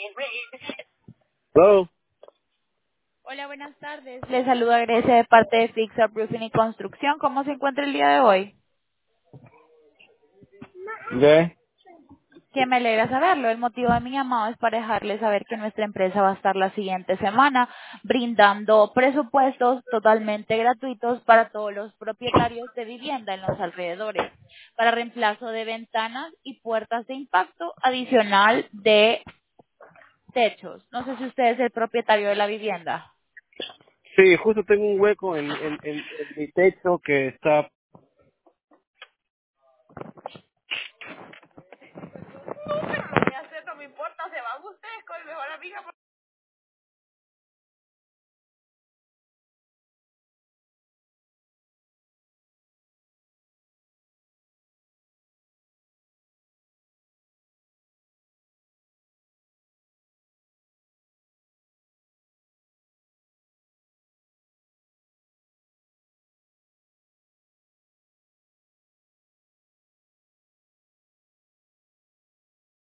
Hello. Hola, buenas tardes. Le saluda Grecia de parte de Fix Up Roofing y Construcción. ¿Cómo se encuentra el día de hoy? ¿De? Que me alegra saberlo. El motivo de mi llamado es para dejarle saber que nuestra empresa va a estar la siguiente semana brindando presupuestos totalmente gratuitos para todos los propietarios de vivienda en los alrededores, para reemplazo de ventanas y puertas de impacto adicional de techos. No sé si usted es el propietario de la vivienda. Sí, justo tengo un hueco en mi techo que está...